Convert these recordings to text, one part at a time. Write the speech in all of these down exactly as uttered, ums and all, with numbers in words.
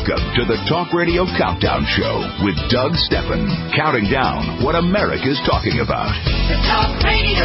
Welcome to the Talk Radio Countdown Show with Doug Steffen, counting down what America's talking about. The Talk Radio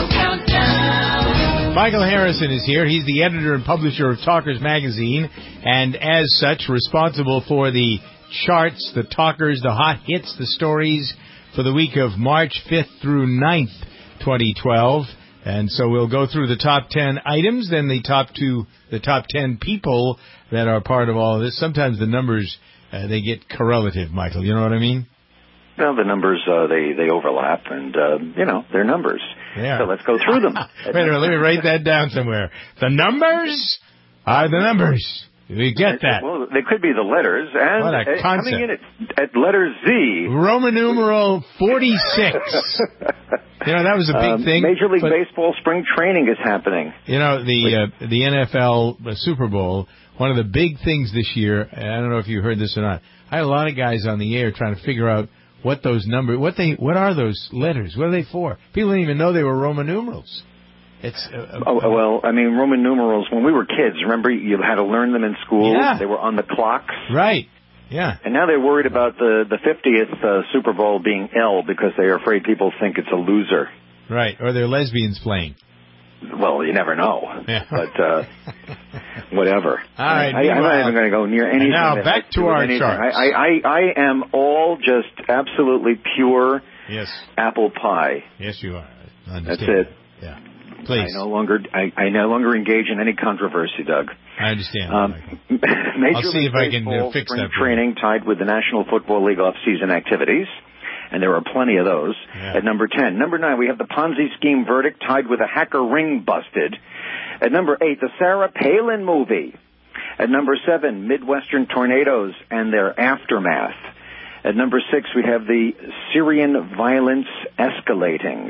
Countdown. Michael Harrison is here. He's the editor and publisher of Talkers Magazine, and as such, responsible for the charts, the talkers, the hot hits, the stories for the week of March fifth through ninth, twenty twelve. And so we'll go through the top ten items, then the top two, the top ten people that are part of all of this. Sometimes the numbers, uh, they get correlative, Michael. You know what I mean? Well, the numbers, uh, they, they overlap, and, uh, you know, they're numbers. Yeah. So let's go through them. Wait a minute, let me write that down somewhere. The numbers are the numbers. We get that. Well, they could be the letters, and what a uh, concept. coming in at, at letter Z. Roman numeral forty-six. You know, that was a big um, thing. Major League but, Baseball spring training is happening. You know, the uh, the N F L Super Bowl, one of the big things this year, I don't know if you heard this or not, I had a lot of guys on the air trying to figure out what those numbers, what they, what are those letters? What are they for? People didn't even know they were Roman numerals. It's uh, oh, well, I mean, Roman numerals, when we were kids, remember you had to learn them in school? Yeah. They were on the clocks. Right. Yeah. And now they're worried about the, the fiftieth uh, Super Bowl being L because they're afraid people think it's a loser. Right. Or they're lesbians playing. Well, you never know. Yeah. But uh, whatever. All right. I, I'm not even going to go near anything. Now, back to our anything. charts. I, I, I am all just absolutely pure yes. apple pie. Yes, you are. I understand. That's it. Yeah. Please. I no longer I, I no longer engage in any controversy, Doug. I understand. Um, Major I'll see League if I can Baseball uh, fix spring that. for you. training tied with the National Football League off-season activities, and there are plenty of those. Yeah. At number ten. Number nine, we have the Ponzi scheme verdict tied with a hacker ring busted. At number eight, the Sarah Palin movie. At number seven, Midwestern tornadoes and their aftermath. At number six, we have the Syrian violence escalating.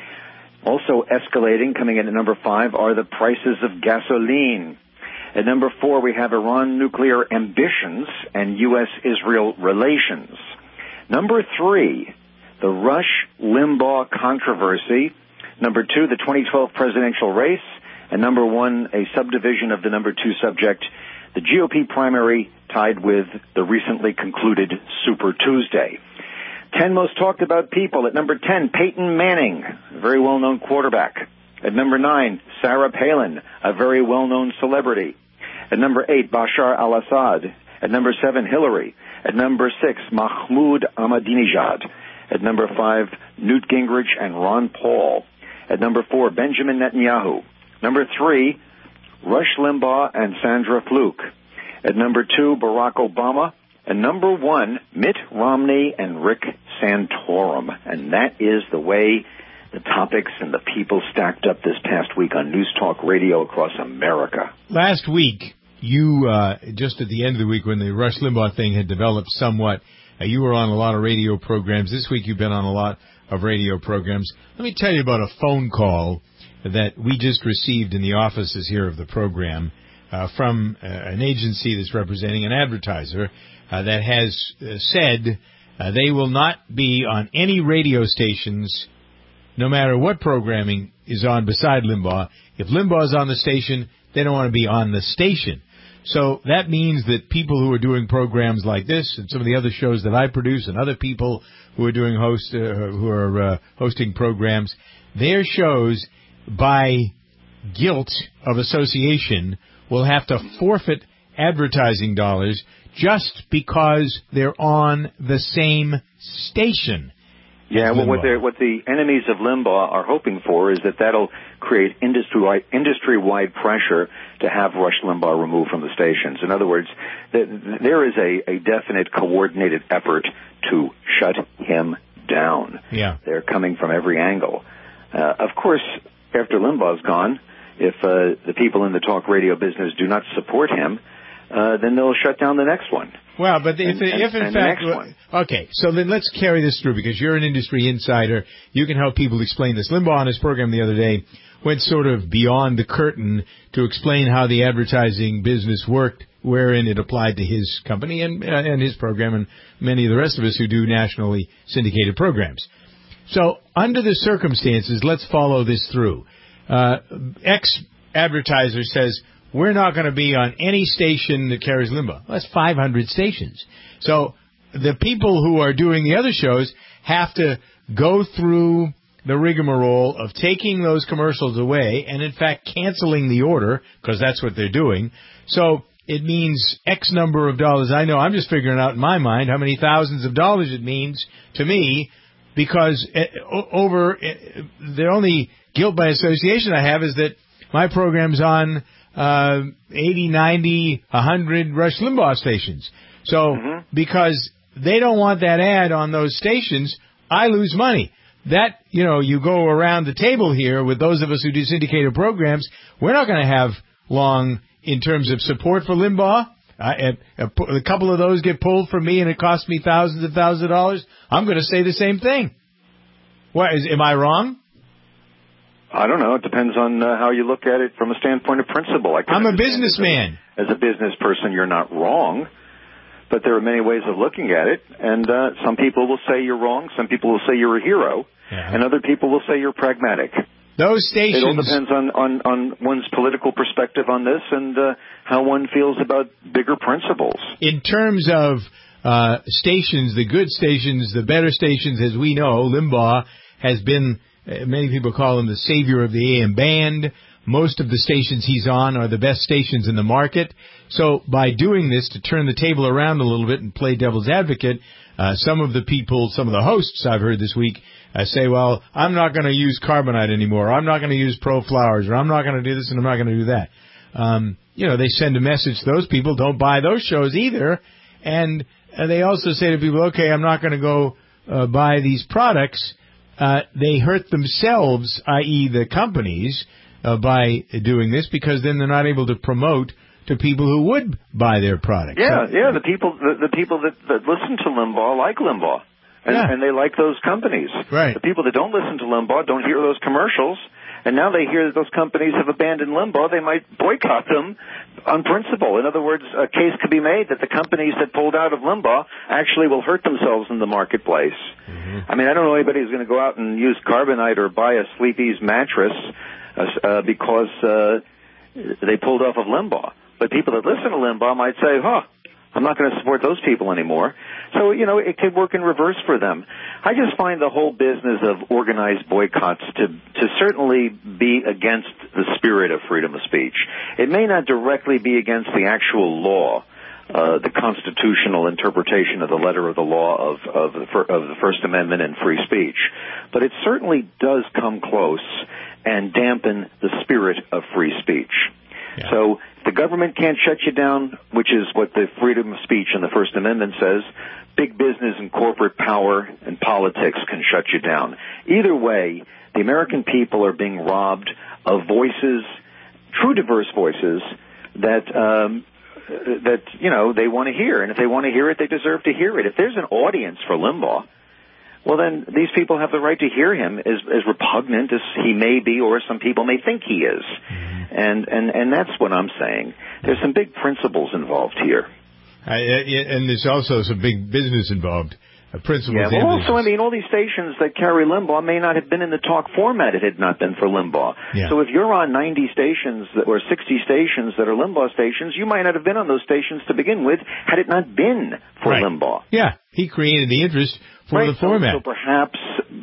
Also escalating, coming in at number five, are the prices of gasoline. At number four, we have Iran nuclear ambitions and U S Israel relations. Number three, the Rush-Limbaugh controversy. Number two, the twenty twelve presidential race. And number one, a subdivision of the number two subject, the G O P primary tied with the recently concluded Super Tuesday. Ten most talked about people. At number ten, Peyton Manning, a very well-known quarterback. At number nine, Sarah Palin, a very well-known celebrity. At number eight, Bashar al-Assad. At number seven, Hillary. At number six, Mahmoud Ahmadinejad. At number five, Newt Gingrich and Ron Paul. At number four, Benjamin Netanyahu. Number three, Rush Limbaugh and Sandra Fluke. At number two, Barack Obama. And number one, Mitt Romney and Rick Santorum. And that is the way the topics and the people stacked up this past week on News Talk Radio across America. Last week, you, uh, just at the end of the week when the Rush Limbaugh thing had developed somewhat, uh, you were on a lot of radio programs. This week you've been on a lot of radio programs. Let me tell you about a phone call that we just received in the offices here of the program uh, from uh, an agency that's representing an advertiser uh, that has uh, said uh, they will not be on any radio stations no matter what programming is on beside Limbaugh. If Limbaugh is on the station, they don't want to be on the station. So that means that people who are doing programs like this and some of the other shows that I produce and other people who are doing host uh, who are uh, hosting programs, their shows by guilt of association will have to forfeit advertising dollars just because they're on the same station. Yeah, well, what, what the enemies of Limbaugh are hoping for is that that'll create industry-wide, industry-wide pressure to have Rush Limbaugh removed from the stations. In other words, there is a, a definite coordinated effort to shut him down. Yeah. They're coming from every angle. Uh, of course, after Limbaugh's gone, if uh, the people in the talk radio business do not support him, uh, then they'll shut down the next one. Well, but if, and, if in and fact, the next one. Okay, so then let's carry this through because you're an industry insider. You can help people explain this. Limbaugh on his program the other day went sort of beyond the curtain to explain how the advertising business worked, wherein it applied to his company and, uh, and his program and many of the rest of us who do nationally syndicated programs. So under the circumstances, let's follow this through. Uh, ex-advertiser says, we're not going to be on any station that carries Limbaugh. That's five hundred stations. So the people who are doing the other shows have to go through the rigmarole of taking those commercials away and, in fact, canceling the order, because that's what they're doing. So it means X number of dollars. I know I'm just figuring out in my mind how many thousands of dollars it means to me, because over the only guilt by association I have is that my program's on uh, eighty, ninety, one hundred Rush Limbaugh stations. So mm-hmm. because they don't want that ad on those stations, I lose money. That, you know, you go around the table here with those of us who do syndicated programs, we're not going to have long in terms of support for Limbaugh. Uh, a, a couple of those get pulled from me and it costs me thousands and thousands of dollars. I'm going to say the same thing. What, is, am I wrong? I don't know. It depends on uh, how you look at it from a standpoint of principle. I I'm a businessman. As a, as a business person, you're not wrong. But there are many ways of looking at it, and uh, some people will say you're wrong, some people will say you're a hero, yeah. and other people will say you're pragmatic. Those stations... It all depends on, on, on one's political perspective on this and uh, how one feels about bigger principles. In terms of uh, stations, the good stations, the better stations, as we know, Limbaugh has been, uh, many people call him the savior of the A M band. Most of the stations he's on are the best stations in the market. So by doing this, to turn the table around a little bit and play devil's advocate, uh, some of the people, some of the hosts I've heard this week uh, say, well, I'm not going to use Carbonite anymore. Or I'm not going to use Pro Flowers. Or I'm not going to do this and I'm not going to do that. Um, you know, they send a message to those people, don't buy those shows either. And uh, they also say to people, okay, I'm not going to go uh, buy these products. Uh, they hurt themselves, that is the companies, Uh, by doing this, because then they're not able to promote to people who would buy their product. Yeah, so, yeah. The people, the, the people that, that listen to Limbaugh like Limbaugh, and, yeah. and they like those companies. Right. The people that don't listen to Limbaugh don't hear those commercials, and now they hear that those companies have abandoned Limbaugh. They might boycott them on principle. In other words, a case could be made that the companies that pulled out of Limbaugh actually will hurt themselves in the marketplace. Mm-hmm. I mean, I don't know anybody who's going to go out and use Carbonite or buy a Sleepy's mattress Uh, because uh, they pulled off of Limbaugh. But people that listen to Limbaugh might say, huh, I'm not going to support those people anymore. So, you know, it could work in reverse for them. I just find the whole business of organized boycotts to, to certainly be against the spirit of freedom of speech. It may not directly be against the actual law, uh, the constitutional interpretation of the letter of the law of, of, the, of the First Amendment and free speech. But it certainly does come close and dampen the spirit of free speech. Yeah. So if the government can't shut you down, which is what the freedom of speech in the First Amendment says, big business and corporate power and politics can shut you down. Either way, the American people are being robbed of voices, true diverse voices, that, um, that, you know, they want to hear. And if they want to hear it, they deserve to hear it. If there's an audience for Limbaugh, well, then these people have the right to hear him, as, as repugnant as he may be, or some people may think he is. Mm-hmm. And, and, and that's what I'm saying. There's some big principles involved here. Uh, and there's also some big business involved. Uh, principles. Yeah, well, also, I mean, all these stations that carry Limbaugh may not have been in the talk format if it had not been for Limbaugh. Yeah. So if you're on ninety stations that, or sixty stations that are Limbaugh stations, you might not have been on those stations to begin with had it not been for right. Limbaugh. Yeah, he created the interest for right. the format. So, so perhaps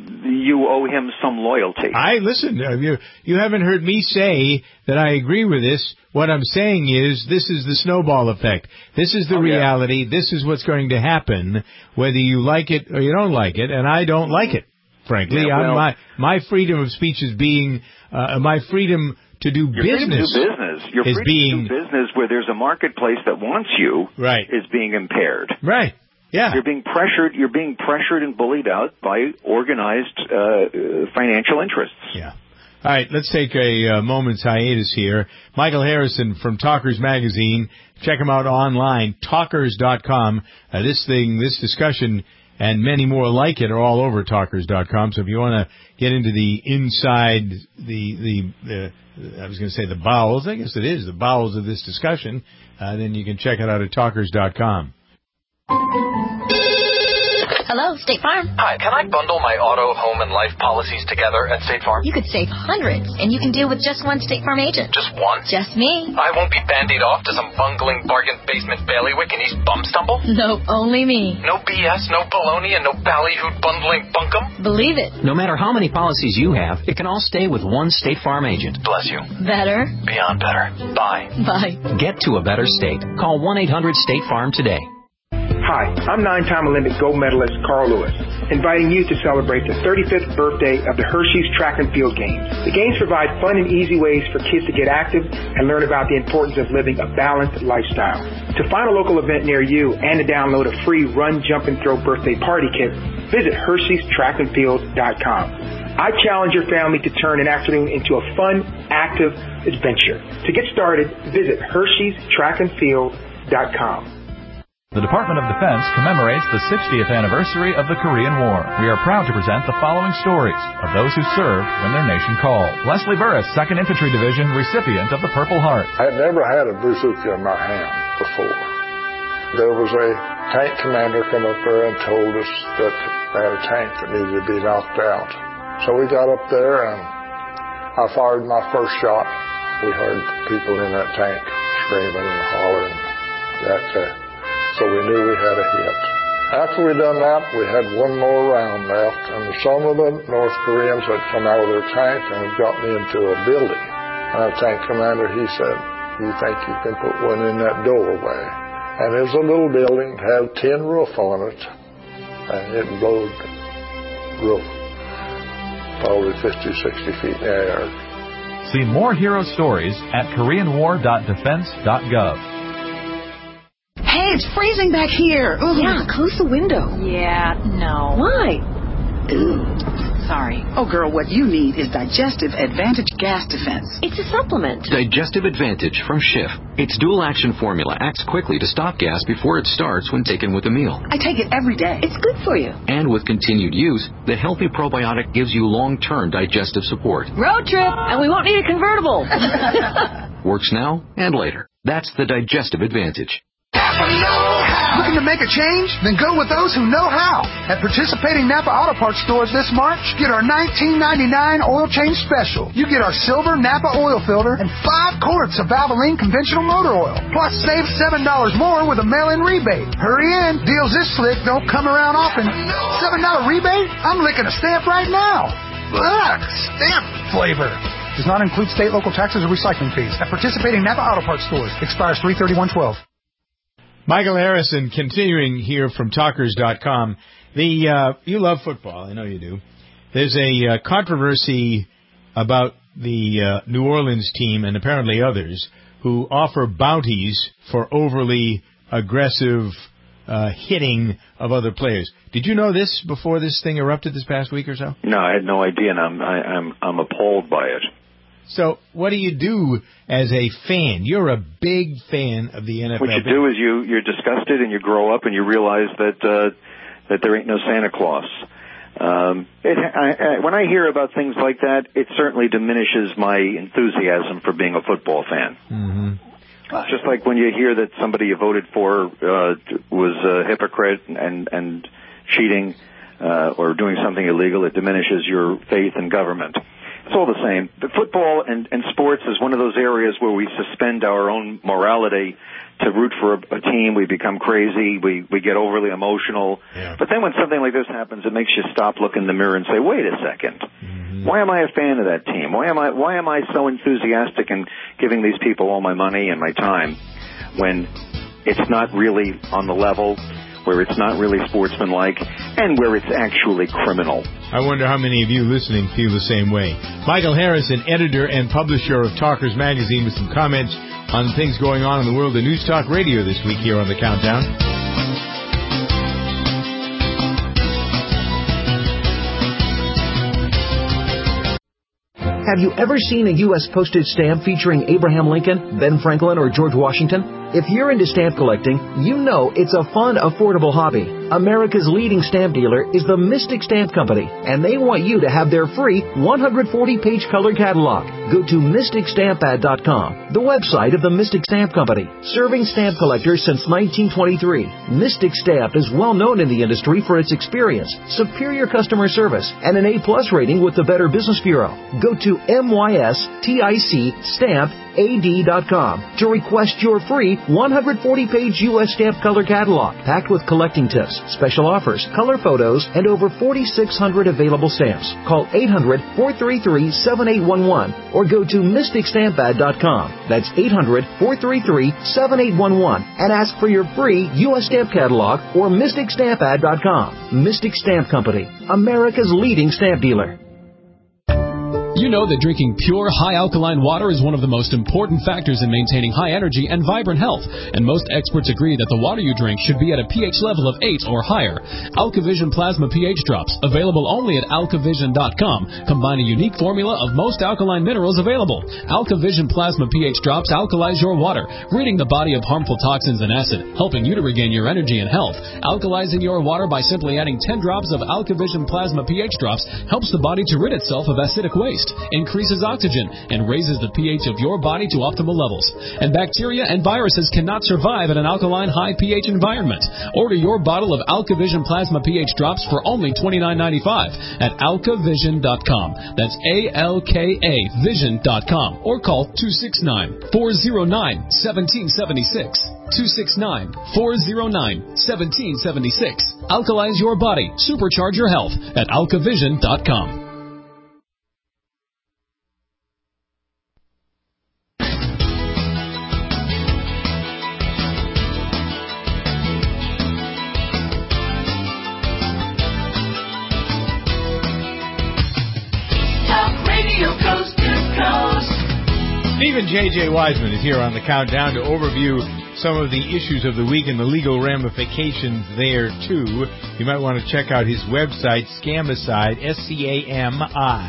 you owe him some loyalty. I listen. Uh, you you haven't heard me say that I agree with this. What I'm saying is this is the snowball effect. This is the oh, reality. Yeah. This is what's going to happen, whether you like it or you don't like it. And I don't like it, frankly. Yeah, well, I'm, my my freedom of speech is being uh, my freedom to do Your business. Freedom to do business. Your is freedom being, to do business where there's a marketplace that wants you. Right. Is being impaired. Right. Yeah. You're being pressured. You're being pressured and bullied out by organized uh, financial interests. Yeah. All right. Let's take a uh, moment's hiatus here. Michael Harrison from Talkers Magazine. Check him out online, talkers dot com. Uh, this thing, this discussion, and many more like it are all over talkers dot com. So if you want to get into the inside, the the, the I was going to say the bowels. I guess it is the bowels of this discussion. Uh, then you can check it out at talkers dot com. Hello, State Farm. Hi, can I bundle my auto, home, and life policies together at State Farm? You could save hundreds, and you can deal with just one State Farm agent. Just one? Just me. I won't be bandied off to some bungling bargain basement bailiwick in East Bumstumble? Nope, only me. No B S, no baloney, and no ballyhoot bundling bunkum? Believe it. No matter how many policies you have, it can all stay with one State Farm agent. Bless you. Better. Beyond better. Bye. Bye. Get to a better state. Call one eight hundred state farm today. Hi, I'm nine-time Olympic gold medalist Carl Lewis, inviting you to celebrate the thirty-fifth birthday of the Hershey's Track and Field Games. The games provide fun and easy ways for kids to get active and learn about the importance of living a balanced lifestyle. To find a local event near you and to download a free run, jump, and throw birthday party kit, visit Hershey's Track and Field dot com. I challenge your family to turn an afternoon into a fun, active adventure. To get started, visit Hershey's Track and Field dot com. The Department of Defense commemorates the sixtieth anniversary of the Korean War. We are proud to present the following stories of those who served when their nation called. Leslie Burris, second Infantry Division, recipient of the Purple Heart. I had never had a bazooka in my hand before. There was a tank commander come up there and told us that they had a tank that needed to be knocked out. So we got up there and I fired my first shot. We heard people in that tank screaming and hollering. That uh, So we knew we had a hit. After we done that, we had one more round left, and some of the North Koreans had come out of their tank and had gotten into a building. And our tank commander, he said, "You think you can put one in that doorway?" And it was a little building, had tin roof on it, and it blowed roof probably fifty, sixty feet in the air. See more hero stories at korean war dot defense dot gov. Hey, it's freezing back here. Ooh. Yeah, close the window. Yeah, no. Why? Ooh. Sorry. Oh, girl, what you need is Digestive Advantage Gas Defense. It's a supplement. Digestive Advantage from Schiff. Its dual-action formula acts quickly to stop gas before it starts when taken with a meal. I take it every day. It's good for you. And with continued use, the healthy probiotic gives you long-term digestive support. Road trip, and we won't need a convertible. Works now and later. That's the Digestive Advantage. Looking to make a change? Then go with those who know how. At participating Napa Auto Parts stores this March, get our nineteen ninety-nine oil change special. You get our silver Napa oil filter and five quarts of Valvoline conventional motor oil. Plus, save seven dollars more with a mail-in rebate. Hurry in. Deals this slick don't come around often. seven dollars rebate? I'm licking a stamp right now. Ugh, stamp flavor. Does not include state, local taxes, or recycling fees. At participating Napa Auto Parts stores. Expires three thirty-one twelve. Michael Harrison, continuing here from talkers dot com. The uh, you love football, I know you do. There's a uh, controversy about the uh, New Orleans team and apparently others who offer bounties for overly aggressive uh, hitting of other players. Did you know this before this thing erupted this past week or so? No, I had no idea, and I'm I, I'm I'm appalled by it. So what do you do as a fan? You're a big fan of the N F L. What you do is you, you're disgusted and you grow up and you realize that uh, that there ain't no Santa Claus. Um, it, I, I, when I hear about things like that, it certainly diminishes my enthusiasm for being a football fan. Mm-hmm. It's just like when you hear that somebody you voted for uh, was a hypocrite and, and cheating uh, or doing something illegal, it diminishes your faith in government. It's all the same. But football and, and sports is one of those areas where we suspend our own morality to root for a, a team. We become crazy. We, we get overly emotional. Yeah. But then when something like this happens, it makes you stop, look in the mirror, and say, wait a second. Mm-hmm. Why am I a fan of that team? Why am I why am I so enthusiastic in giving these people all my money and my time when it's not really on the level, where it's not really sportsmanlike, and where it's actually criminal? I wonder how many of you listening feel the same way. Michael Harrison, editor and publisher of Talkers Magazine, with some comments on things going on in the world of News Talk Radio this week here on The Countdown. Have you ever seen a U S postage stamp featuring Abraham Lincoln, Ben Franklin, or George Washington? If you're into stamp collecting, you know it's a fun, affordable hobby. America's leading stamp dealer is the Mystic Stamp Company, and they want you to have their free one hundred forty page color catalog. Go to mystic stamp ad dot com, the website of the Mystic Stamp Company, serving stamp collectors since nineteen twenty-three. Mystic Stamp is well known in the industry for its experience, superior customer service, and an A plus rating with the Better Business Bureau. Go to mystic stamp ad dot com to request your free one hundred forty page U S stamp color catalog, packed with collecting tips, special offers, color photos, and over forty-six hundred available stamps. Call eight hundred, four three three, seven eight one one or go to mystic stamp ad dot com. That's eight hundred, four three three, seven eight one one and ask for your free U S stamp catalog or mystic stamp ad dot com. Mystic Stamp Company, America's leading stamp dealer. You know that drinking pure, high-alkaline water is one of the most important factors in maintaining high energy and vibrant health, and most experts agree that the water you drink should be at a pH level of eight or higher. AlkaVision Plasma pH Drops, available only at alkavision dot com, combine a unique formula of most alkaline minerals available. AlkaVision Plasma pH Drops alkalize your water, ridding the body of harmful toxins and acid, helping you to regain your energy and health. Alkalizing your water by simply adding ten drops of AlkaVision Plasma pH Drops helps the body to rid itself of acidic waste, increases oxygen, and raises the pH of your body to optimal levels. And bacteria and viruses cannot survive in an alkaline high pH environment. Order your bottle of AlkaVision Plasma pH Drops for only twenty-nine ninety-five at alkavision dot com. That's A L K A vision dot com or call two six nine, four zero nine, one seven seven six. two six nine, four zero nine, one seven seven six. Alkalize your body. Supercharge your health at alkavision dot com. Stephen J J. Wiseman is here on the Countdown to overview some of the issues of the week and the legal ramifications there, too. You might want to check out his website, Scamicide, S C A M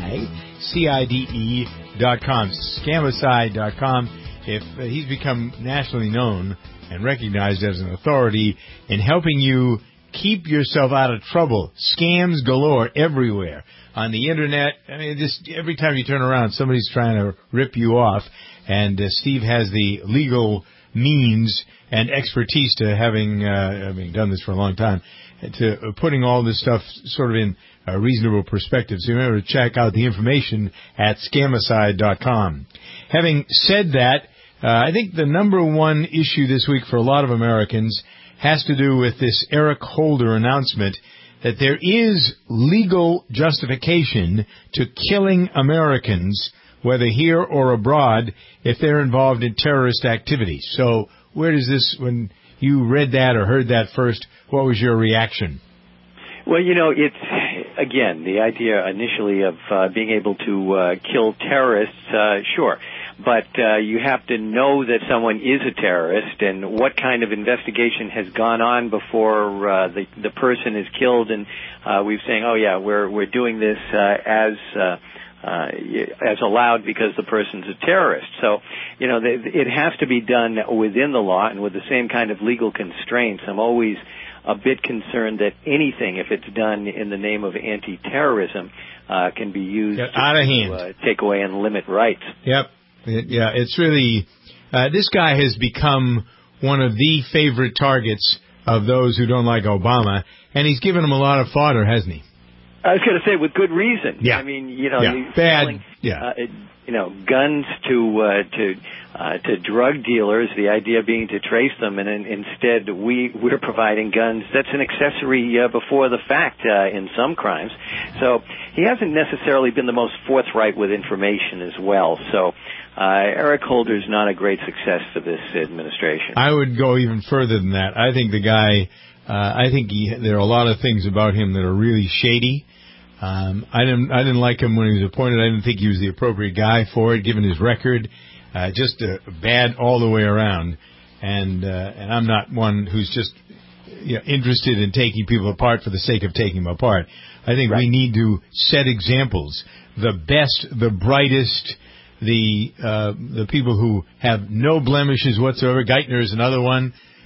I C I D E dot com, Scamicide dot com. If uh, he's become nationally known and recognized as an authority in helping you keep yourself out of trouble. Scams galore everywhere. On the Internet, I mean, just every time you turn around, somebody's trying to rip you off. And uh, Steve has the legal means and expertise to having, uh, having done this for a long time, to uh, putting all this stuff sort of in a reasonable perspective. So remember to check out the information at scamicide dot com. Having said that, uh, I think the number one issue this week for a lot of Americans has to do with this Eric Holder announcement that there is legal justification to killing Americans, whether here or abroad, if they're involved in terrorist activities. So where does this, when you read that or heard that first, what was your reaction? Well, you know, it's, again, the idea initially of uh, being able to uh, kill terrorists, uh, sure. But uh, you have to know that someone is a terrorist and what kind of investigation has gone on before uh, the the person is killed. And uh, we're saying, oh yeah, we're we're doing this uh, as uh, uh, as allowed because the person's a terrorist. So you know, it has to be done within the law and with the same kind of legal constraints. I'm always a bit concerned that anything, if it's done in the name of anti-terrorism, uh, can be used Get out of to hand. Uh, take away and limit rights. Yep. It, yeah, it's really, uh, this guy has become one of the favorite targets of those who don't like Obama, and he's given them a lot of fodder, hasn't he? I was going to say, with good reason. Yeah. I mean, you know, yeah. he's Bad. selling, Yeah. uh, you know, guns to uh, to uh, to drug dealers. The idea being to trace them, and in, instead we we're providing guns. That's an accessory uh, before the fact uh, in some crimes. So he hasn't necessarily been the most forthright with information as well. So. Uh, Eric Holder's not a great success for this administration. I would go even further than that. I think the guy, uh, I think he, there are a lot of things about him that are really shady. Um, I didn't, I didn't like him when he was appointed. I didn't think he was the appropriate guy for it, given his record. Uh, just uh, bad all the way around. And, uh, and I'm not one who's just, you know, interested in taking people apart for the sake of taking them apart. I think right. we need to set examples. The best, the brightest, the uh, the people who have no blemishes whatsoever. Geithner is another one.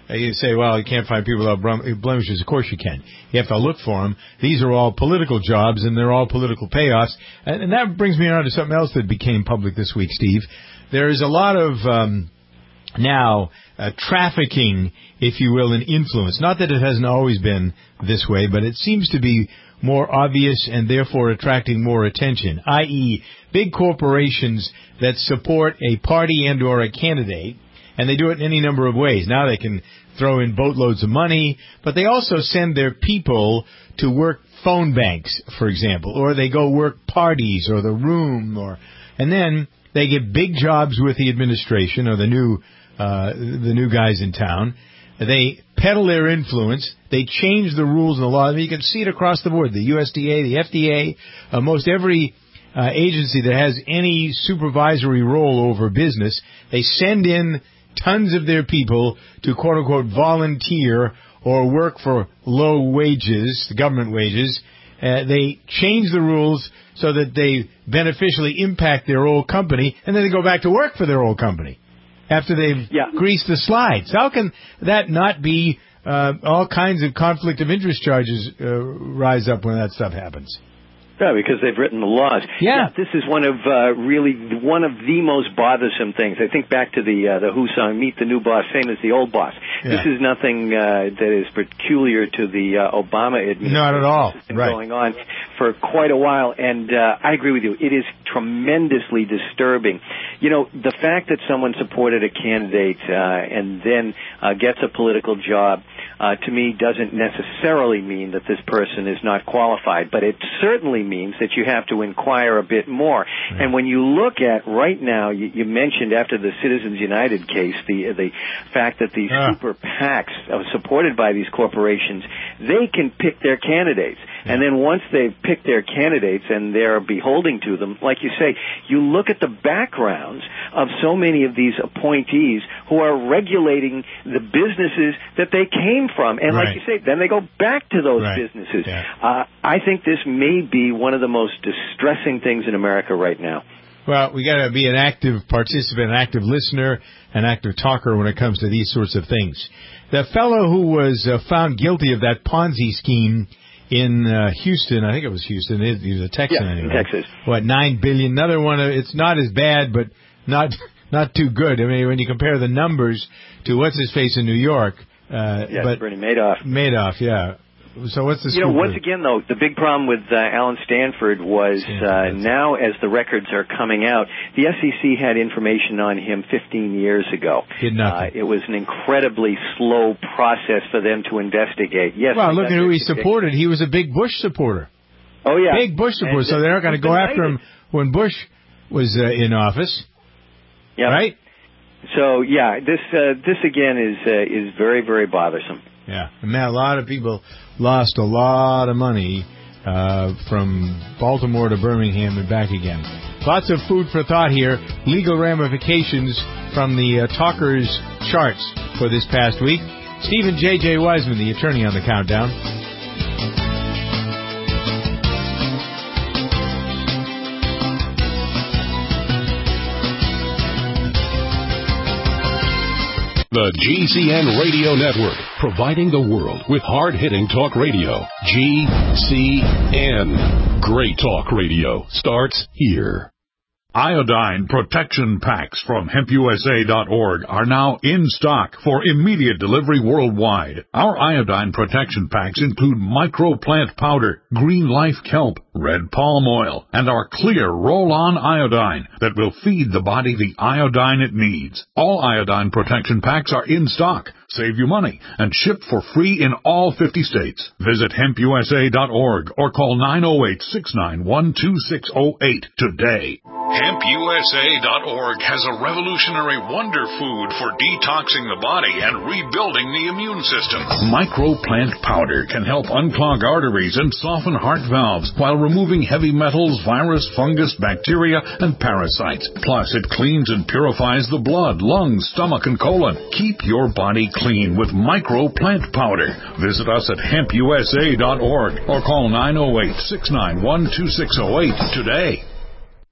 Uh, you say, well, you can't find people without blem- blemishes. Of course you can. You have to look for them. These are all political jobs, and they're all political payoffs. And, and that brings me on to something else that became public this week, Steve. There is a lot of um, now uh, trafficking, if you will, in influence. Not that it hasn't always been this way, but it seems to be more obvious and therefore attracting more attention, that is, big corporations that support a party and or a candidate. And they do it in any number of ways. Now they can throw in boatloads of money, but they also send their people to work phone banks, for example, or they go work parties or the room, or and then they get big jobs with the administration or the new uh, the new guys in town. They peddle their influence. They change the rules and the law. I mean, you can see it across the board. The U S D A, the F D A, uh, most every uh, agency that has any supervisory role over business, they send in tons of their people to quote-unquote volunteer or work for low wages, government wages. Uh, they change the rules so that they beneficially impact their old company, and then they go back to work for their old company after they've yeah. greased the slides. How can that not be uh, all kinds of conflict of interest charges uh, rise up when that stuff happens? Yeah, because they've written the laws. Yeah. yeah this is one of uh, really one of the most bothersome things. I think back to the uh, the Who song, "Meet the New Boss, same as the old boss." Yeah. This is nothing uh, that is peculiar to the uh, Obama administration. Not at all. It's been right. going on for quite a while, and uh, I agree with you. It is tremendously disturbing. You know, the fact that someone supported a candidate uh, and then uh, gets a political job, uh, to me, doesn't necessarily mean that this person is not qualified, but it certainly means that you have to inquire a bit more. Right. And when you look at right now, you, you mentioned after the Citizens United case, the the fact that these uh. super PACs are supported by these corporations, they can pick their candidates. Yeah. And then once they've picked their candidates and they're beholding to them, like you say, you look at the backgrounds of so many of these appointees who are regulating the businesses that they came from. And right. like you say, then they go back to those right. businesses. Yeah. Uh, I think this may be one of the most distressing things in America right now. Well, we got to be an active participant, an active listener, an active talker when it comes to these sorts of things. The fellow who was uh, found guilty of that Ponzi scheme in uh, Houston, I think it was Houston, he was a Texan yeah, anyway. in Texas. What, nine billion dollars? Another one, of, it's not as bad, but not not too good. I mean, when you compare the numbers to what's-his-face in New York. Uh, yes, but Bernie Madoff. Madoff, yeah. So what's the You know, once again, though, the big problem with uh, Alan Stanford was uh, now as the records are coming out, the S E C had information on him fifteen years ago. Did nothing. Uh, it was an incredibly slow process for them to investigate. Yes. Well, look at who he supported. He was a big Bush supporter. Oh, yeah. Big Bush supporter. And, so they're not going to go after him when Bush was uh, in office. Yeah. Right? So, yeah, this uh, this again is uh, is very, very bothersome. Yeah. And man, a lot of people lost a lot of money uh, from Baltimore to Birmingham and back again. Lots of food for thought here. Legal ramifications from the uh, talkers' charts for this past week. Stephen J J. Wiseman, the attorney on the countdown. The G C N Radio Network, providing the world with hard-hitting talk radio. G C N. Great talk radio starts here. Iodine protection packs from hemp U S A dot org are now in stock for immediate delivery worldwide. Our iodine protection packs include microplant powder, green life kelp, red palm oil, and our clear roll-on iodine that will feed the body the iodine it needs. All iodine protection packs are in stock, save you money, and ship for free in all fifty states. Visit hemp U S A dot org or call nine oh eight, six nine one, two six oh eight today. hemp U S A dot org has a revolutionary wonder food for detoxing the body and rebuilding the immune system. Microplant powder can help unclog arteries and soften heart valves while removing heavy metals, virus, fungus, bacteria, and parasites. Plus, it cleans and purifies the blood, lungs, stomach, and colon. Keep your body clean with Microplant powder. Visit us at hemp U S A dot org or call nine oh eight, six nine one, two six oh eight today.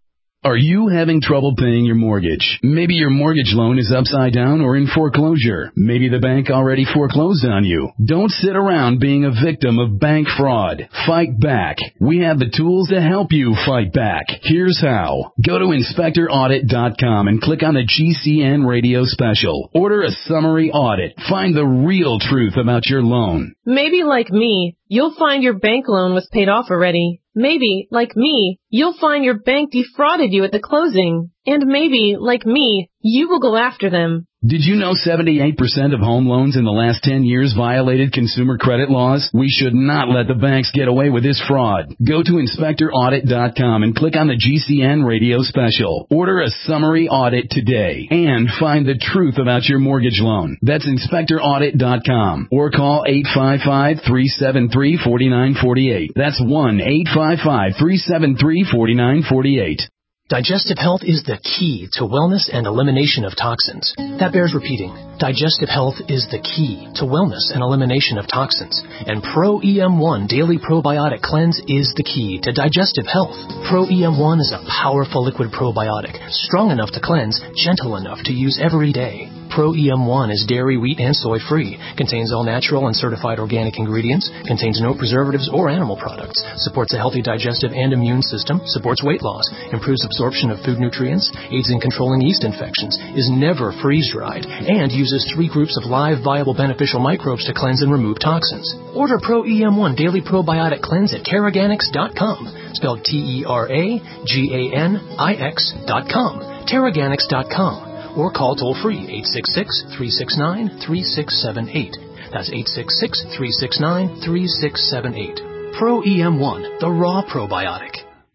Are you having trouble paying your mortgage? Maybe your mortgage loan is upside down or in foreclosure. Maybe the bank already foreclosed on you. Don't sit around being a victim of bank fraud. Fight back. We have the tools to help you fight back. Here's how. Go to inspector audit dot com and click on the G C N radio special. Order a summary audit. Find the real truth about your loan. Maybe like me, you'll find your bank loan was paid off already. Maybe, like me, you'll find your bank defrauded you at the closing. And maybe, like me, you will go after them. Did you know seventy-eight percent of home loans in the last ten years violated consumer credit laws? We should not let the banks get away with this fraud. Go to inspector audit dot com and click on the G C N radio special. Order a summary audit today and find the truth about your mortgage loan. That's inspector audit dot com or call eight five five, three seven three, four nine four eight. That's one eight five five, three seven three, four nine four eight. Digestive health is the key to wellness and elimination of toxins. That bears repeating. Digestive health is the key to wellness and elimination of toxins. And Pro E M one Daily Probiotic Cleanse is the key to digestive health. Pro E M one is a powerful liquid probiotic, strong enough to cleanse, gentle enough to use every day. Pro E M one is dairy, wheat, and soy-free, contains all natural and certified organic ingredients, contains no preservatives or animal products, supports a healthy digestive and immune system, supports weight loss, improves absorption of food nutrients, aids in controlling yeast infections, is never freeze-dried, and uses three groups of live, viable, beneficial microbes to cleanse and remove toxins. Order Pro E M one Daily Probiotic Cleanse at Teraganix dot com, spelled T E R A G A N I X dot com, Teraganix dot com. Or call toll-free eight six six, three six nine, three six seven eight. That's eight six six, three six nine, three six seven eight. Pro E M one, the raw probiotic.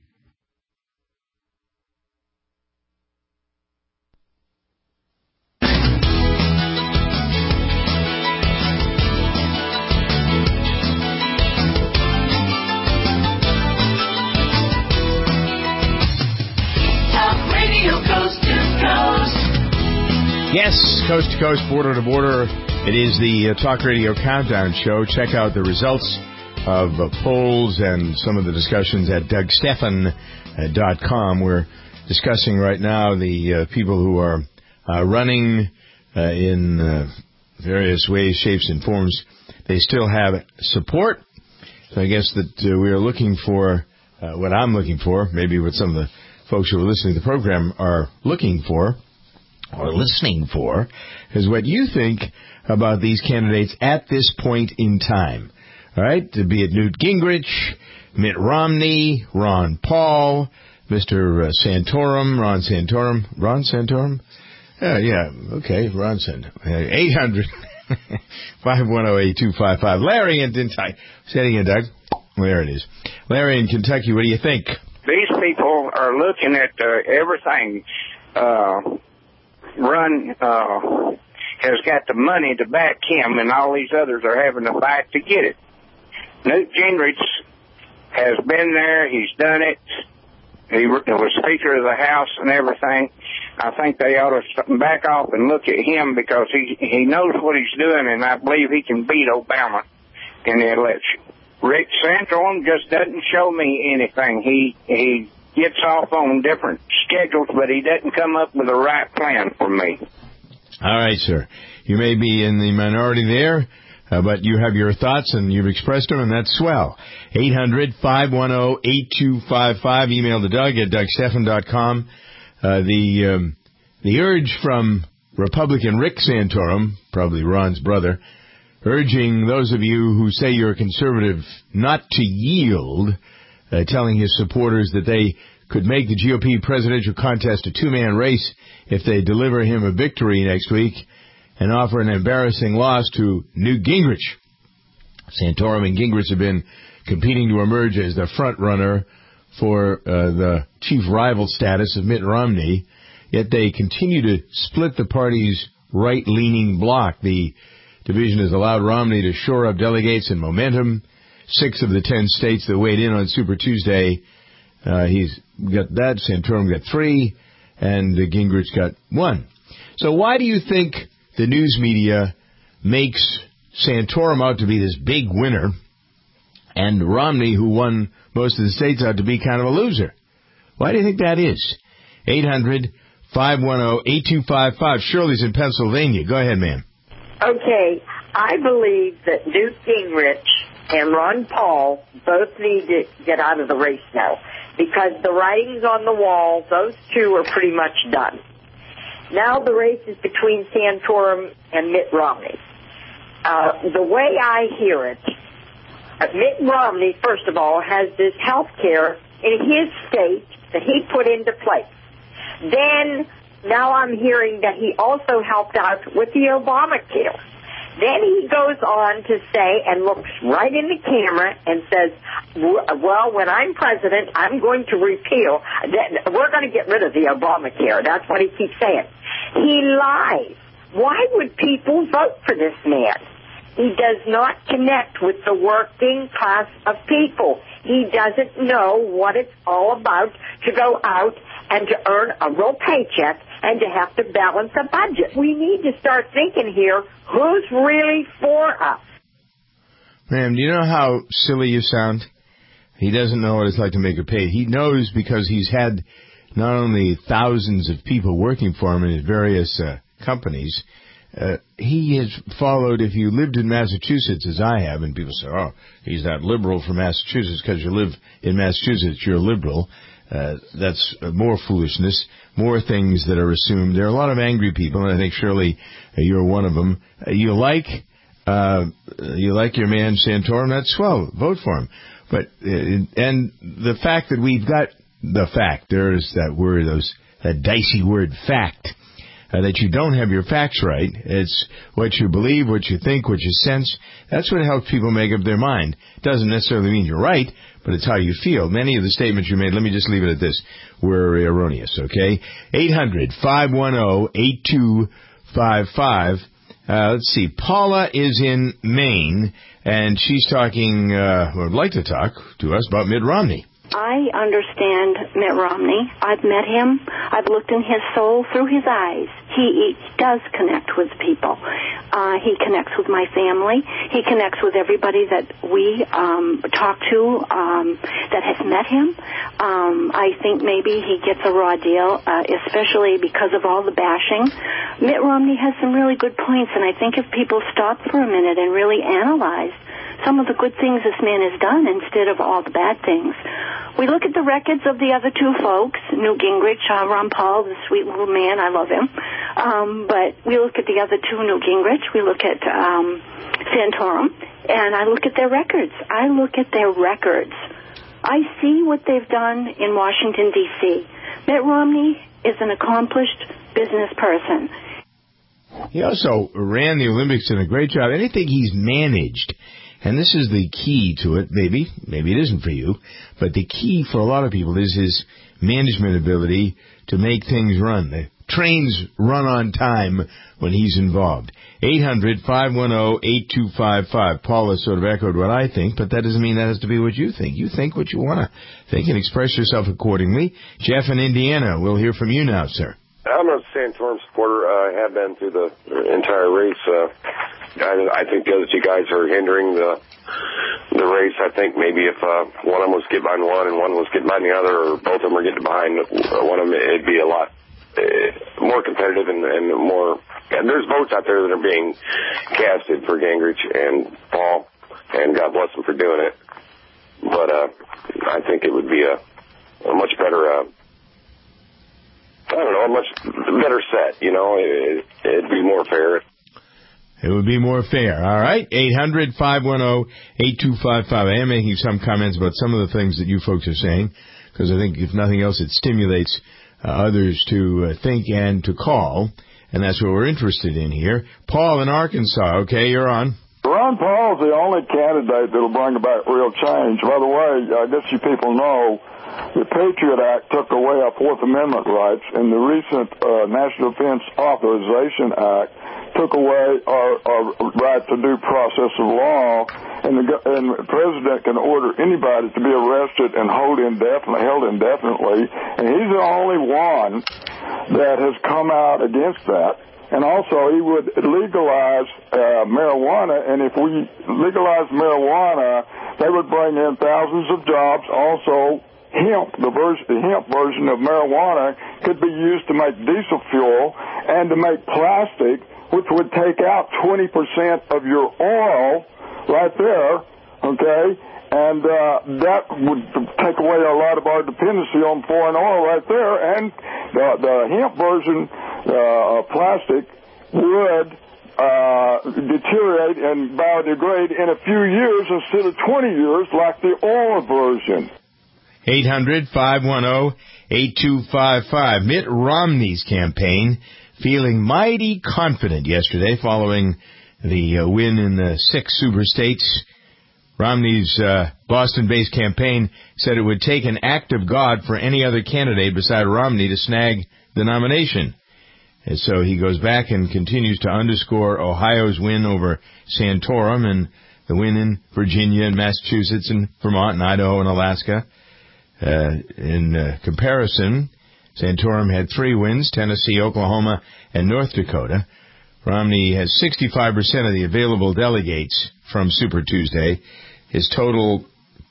Talk Radio Coast to Coast. Yes, coast to coast, border to border. It is the uh, Talk Radio Countdown Show. Check out the results of uh, polls and some of the discussions at doug stephan dot com. We're discussing right now the uh, people who are uh, running uh, in uh, various ways, shapes, and forms. They still have support. So I guess that uh, we are looking for uh, what I'm looking for, maybe what some of the folks who are listening to the program are looking for, or listening for, is what you think about these candidates at this point in time. All right? To be it Newt Gingrich, Mitt Romney, Ron Paul, Mister Santorum, Ron Santorum. Ron Santorum? Uh, yeah, okay, Ron Santorum. eight hundred, five one zero, eight two five five. Larry in Kentucky. Say it again, Doug. There it is. Larry in Kentucky, what do you think? These people are looking at uh, everything. Uh, Run uh, has got the money to back him, and all these others are having to fight to get it. Newt Gingrich has been there. He's done it. He was Speaker of the House and everything. I think they ought to back off and look at him because he he knows what he's doing, and I believe he can beat Obama in the election. Rick Santorum just doesn't show me anything. He he. gets off on different schedules, but he doesn't come up with the right plan for me. All right, sir. You may be in the minority there, uh, but you have your thoughts, and you've expressed them, and that's swell. eight hundred, five one zero, eight two five five. Email to Doug at doug stephan dot com. Uh, the, um, the urge from Republican Rick Santorum, probably Ron's brother, urging those of you who say you're conservative not to yield, Uh, telling his supporters that they could make the G O P presidential contest a two-man race if they deliver him a victory next week and offer an embarrassing loss to Newt Gingrich. Santorum and Gingrich have been competing to emerge as the front-runner for uh, the chief rival status of Mitt Romney, yet they continue to split the party's right-leaning bloc. The division has allowed Romney to shore up delegates and momentum. Six of the ten states that weighed in on Super Tuesday, uh, he's got that. Santorum got three, and uh, Gingrich got one. So why do you think the news media makes Santorum out to be this big winner, and Romney, who won most of the states, out to be kind of a loser? Why do you think that is? eight hundred, five one zero, eight two five five. Shirley's in Pennsylvania. Go ahead, ma'am. Okay, I believe that Newt Gingrich and Ron Paul both need to get out of the race now because the writing's on the wall. Those two are pretty much done. Now the race is between Santorum and Mitt Romney. Uh, the way I hear it, uh, Mitt Romney, first of all, has this health care in his state that he put into place. Then, now I'm hearing that he also helped out with the Obamacare. Then he goes on to say and looks right in the camera and says, well, when I'm president, I'm going to repeal, we're going to get rid of the Obamacare. That's what he keeps saying. He lies. Why would people vote for this man? He does not connect with the working class of people. He doesn't know what it's all about to go out and to earn a real paycheck and to have to balance a budget. We need to start thinking here, who's really for us? Ma'am, do you know how silly you sound? He doesn't know what it's like to make a pay. He knows because he's had not only thousands of people working for him in his various uh, companies. Uh, he has followed, if you lived in Massachusetts, as I have, and people say, oh, he's that liberal from Massachusetts because you live in Massachusetts, you're liberal. Uh, that's uh, more foolishness, more things that are assumed. There are a lot of angry people, and I think, Shirley, uh, you're one of them. Uh, you like uh, you like your man Santorum, that's swell. Vote for him. But uh, and the fact that we've got the fact, there's that word, those that dicey word, fact, uh, that you don't have your facts right. It's what you believe, what you think, what you sense. That's what helps people make up their mind. Doesn't necessarily mean you're right, but it's how you feel. Many of the statements you made, let me just leave it at this, were erroneous, okay? eight hundred, five one zero, eight two five five. Uh, let's see. Paula is in Maine, and she's talking, uh, would like to talk to us about Mitt Romney. I understand Mitt Romney. I've met him. I've looked in his soul through his eyes. He, he does connect with people. Uh, he connects with my family. He connects with everybody that we um, talk to um, that has met him. Um, I think maybe he gets a raw deal, uh, especially because of all the bashing. Mitt Romney has some really good points, and I think if people stop for a minute and really analyze some of the good things this man has done instead of all the bad things. We look at the records of the other two folks, Newt Gingrich, uh, Ron Paul, the sweet little man, I love him. Um, but we look at the other two, Newt Gingrich, we look at um, Santorum, and I look at their records. I look at their records. I see what they've done in Washington, D C Mitt Romney is an accomplished business person. He also ran the Olympics in a great job. Anything he's managed, and this is the key to it, maybe, maybe it isn't for you, but the key for a lot of people is his management ability to make things run. The trains run on time when he's involved. eight hundred, five one zero, eight two five five. Paula sort of echoed what I think, but that doesn't mean that has to be what you think. You think what you want to think and express yourself accordingly. Jeff in Indiana, we'll hear from you now, sir. I'm a Santorum supporter. I have been through the entire race. Uh, I, I think the other two guys are hindering the the race. I think maybe if uh, one of them was getting behind one and one was getting behind the other, or both of them were getting behind one of them, it'd be a lot uh, more competitive and, and more. And there's votes out there that are being casted for Gingrich and Paul, and God bless them for doing it. But uh, I think it would be a, a much better. Uh, I don't know, a much better set, you know, it, it'd be more fair. It would be more fair. All right, eight hundred, five one zero, eight two five five. I am making some comments about some of the things that you folks are saying, because I think, if nothing else, it stimulates uh, others to uh, think and to call, and that's what we're interested in here. Paul in Arkansas, okay, you're on. Ron Paul's the only candidate that'll bring about real change. By the way, I guess you people know, the Patriot Act took away our Fourth Amendment rights, and the recent uh, National Defense Authorization Act took away our, our right to due process of law, and the, and the president can order anybody to be arrested and hold indefinitely, held indefinitely, and he's the only one that has come out against that. And also, he would legalize uh, marijuana, and if we legalize marijuana, they would bring in thousands of jobs. Also, hemp, the, version, the hemp version of marijuana, could be used to make diesel fuel and to make plastic, which would take out twenty percent of your oil right there, okay? And uh, that would take away a lot of our dependency on foreign oil right there. And the, the hemp version uh, of plastic would uh, deteriorate and biodegrade in a few years instead of twenty years like the oil version. eight hundred, five one zero, eight two five five. Mitt Romney's campaign feeling mighty confident yesterday following the uh, win in the six super states. Romney's uh, Boston-based campaign said it would take an act of God for any other candidate beside Romney to snag the nomination. And so he goes back and continues to underscore Ohio's win over Santorum and the win in Virginia and Massachusetts and Vermont and Idaho and Alaska. Uh, in uh, comparison, Santorum had three wins, Tennessee, Oklahoma, and North Dakota. Romney has sixty-five percent of the available delegates from Super Tuesday. His total,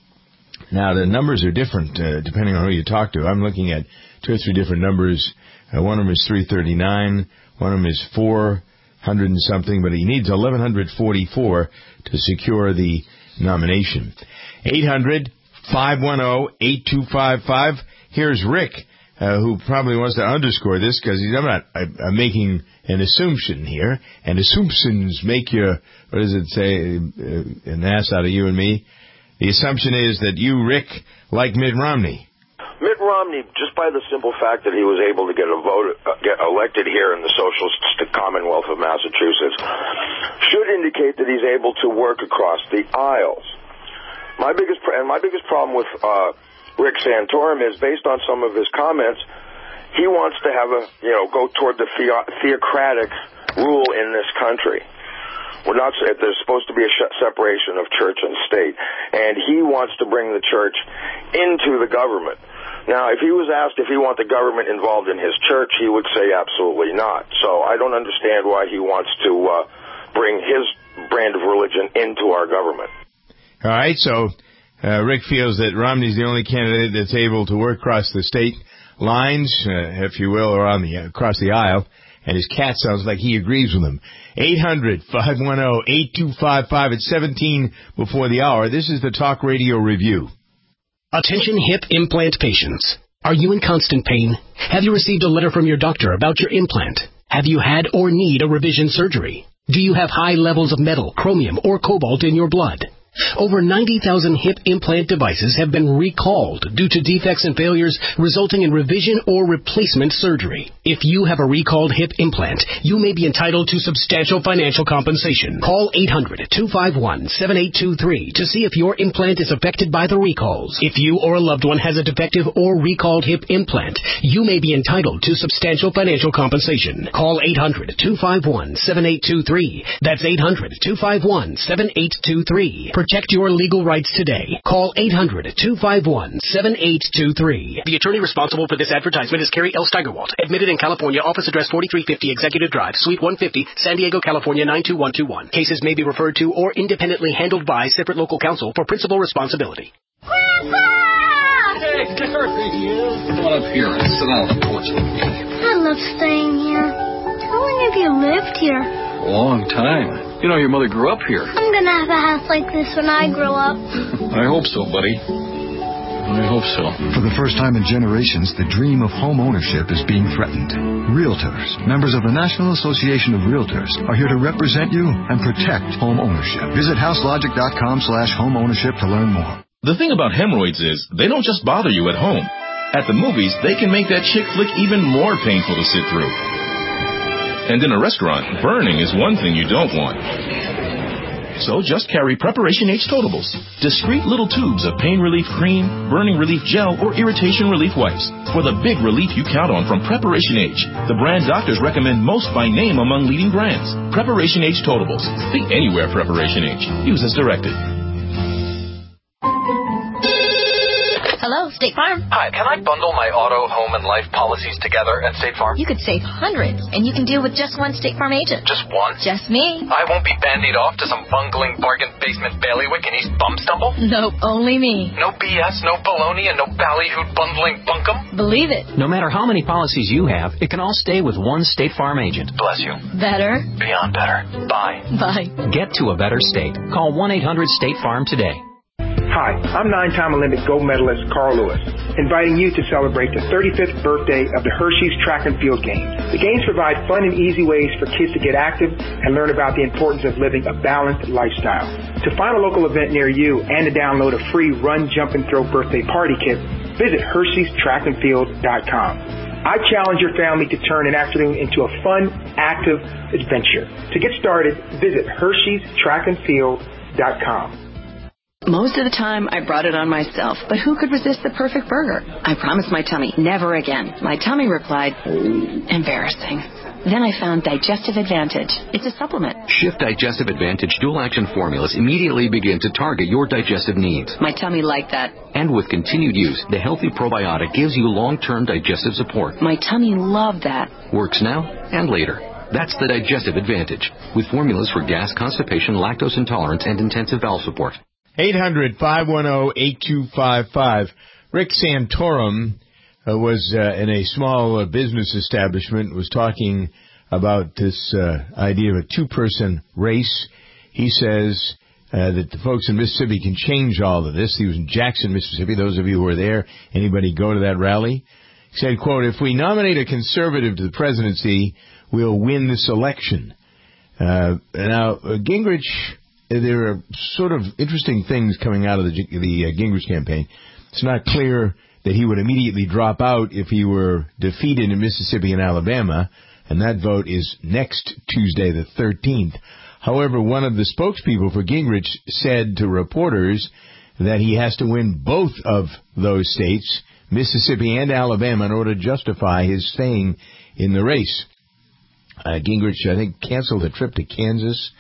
now the numbers are different uh, depending on who you talk to. I'm looking at two or three different numbers. Uh, one of them is three thirty-nine, one of them is four hundred and something, but he needs eleven forty-four to secure the nomination. eight hundred, five one zero, eight two five five. Here's Rick, uh, who probably wants to underscore this because I'm not I, I'm making an assumption here, and assumptions make you, what does it say, uh, an ass out of you and me. The assumption is that you, Rick, like Mitt Romney. Mitt Romney, just by the simple fact that he was able to get a vote, uh, get elected here in the Socialist Commonwealth of Massachusetts, should indicate that he's able to work across the aisles. My biggest and my biggest problem with uh, Rick Santorum is, based on some of his comments, he wants to have a, you know, go toward the theo- theocratic rule in this country. We're not, there's supposed to be a separation of church and state, and he wants to bring the church into the government. Now, if he was asked if he wants the government involved in his church, he would say absolutely not. So I don't understand why he wants to uh, bring his brand of religion into our government. All right, so uh, Rick feels that Romney's the only candidate that's able to work across the state lines, uh, if you will, or on the across the aisle, and his cat sounds like he agrees with him. eight hundred, five one zero, eight two five five. It's seventeen before the hour. This is the Talk Radio Review. Attention hip implant patients. Are you in constant pain? Have you received a letter from your doctor about your implant? Have you had or need a revision surgery? Do you have high levels of metal, chromium, or cobalt in your blood? Over ninety thousand hip implant devices have been recalled due to defects and failures resulting in revision or replacement surgery. If you have a recalled hip implant, you may be entitled to substantial financial compensation. Call eight hundred, two five one, seven eight two three to see if your implant is affected by the recalls. If you or a loved one has a defective or recalled hip implant, you may be entitled to substantial financial compensation. Call eight hundred, two five one, seven eight two three. That's eight hundred, two five one, seven eight two three. Protect your legal rights today. Call eight hundred, two five one, seven eight two three. The attorney responsible for this advertisement is Carrie L. Steigerwalt. Admitted in California. Office address forty-three fifty Executive Drive, Suite one fifty, San Diego, California nine two one two one. Cases may be referred to or independently handled by separate local counsel for principal responsibility. Grandpa! Hey, there he is. Come on up here and sit down on the porch. I love staying here. How long have you lived here? A long time. You know, your mother grew up here. I'm gonna have a house like this when I grow up. I hope so, buddy. I hope so. For the first time in generations, the dream of home ownership is being threatened. Realtors, members of the National Association of Realtors, are here to represent you and protect home ownership. Visit houselogic.com slash home ownership to learn more. The thing about hemorrhoids is they don't just bother you at home. At the movies, they can make that chick flick even more painful to sit through. And in a restaurant, burning is one thing you don't want. So just carry Preparation H Totables, discreet little tubes of pain relief cream, burning relief gel, or irritation relief wipes for the big relief you count on from Preparation H, the brand doctors recommend most by name among leading brands. Preparation H Totables, the Anywhere Preparation H. Use as directed. Hello, State Farm. Hi, can I bundle my auto, home, and life policies together at State Farm? You could save hundreds, and you can deal with just one State Farm agent. Just one? Just me. I won't be bandied off to some bungling bargain basement bailiwick in East Bumstumble? Nope, only me. No B S, no baloney, and no ballyhoo bundling bunkum? Believe it. No matter how many policies you have, it can all stay with one State Farm agent. Bless you. Better. Beyond better. Bye. Bye. Get to a better state. Call one eight hundred state farm today. Hi, I'm nine-time Olympic gold medalist Carl Lewis, inviting you to celebrate the thirty-fifth birthday of the Hershey's Track and Field Games. The games provide fun and easy ways for kids to get active and learn about the importance of living a balanced lifestyle. To find a local event near you and to download a free Run, Jump, and Throw birthday party kit, visit Hershey's Track and Field dot com. I challenge your family to turn an afternoon into a fun, active adventure. To get started, visit Hershey's Track and Field dot com. Most of the time, I brought it on myself, but who could resist the perfect burger? I promised my tummy, never again. My tummy replied, embarrassing. Then I found Digestive Advantage. It's a supplement. Shift Digestive Advantage dual-action formulas immediately begin to target your digestive needs. My tummy liked that. And with continued use, the Healthy Probiotic gives you long-term digestive support. My tummy loved that. Works now and later. That's the Digestive Advantage, with formulas for gas, constipation, lactose intolerance, and intensive bowel support. eight hundred, five one zero, eight two five five. Rick Santorum uh, was uh, in a small uh, business establishment, was talking about this uh, idea of a two-person race. He says uh, that the folks in Mississippi can change all of this. He was in Jackson, Mississippi. Those of you who were there, anybody go to that rally? He said, quote, if we nominate a conservative to the presidency, we'll win this election. Uh, now, uh, Gingrich... There are sort of interesting things coming out of the, the uh, Gingrich campaign. It's not clear that he would immediately drop out if he were defeated in Mississippi and Alabama, and that vote is next Tuesday the thirteenth. However, one of the spokespeople for Gingrich said to reporters that he has to win both of those states, Mississippi and Alabama, in order to justify his staying in the race. Uh, Gingrich, I think, canceled a trip to Kansas,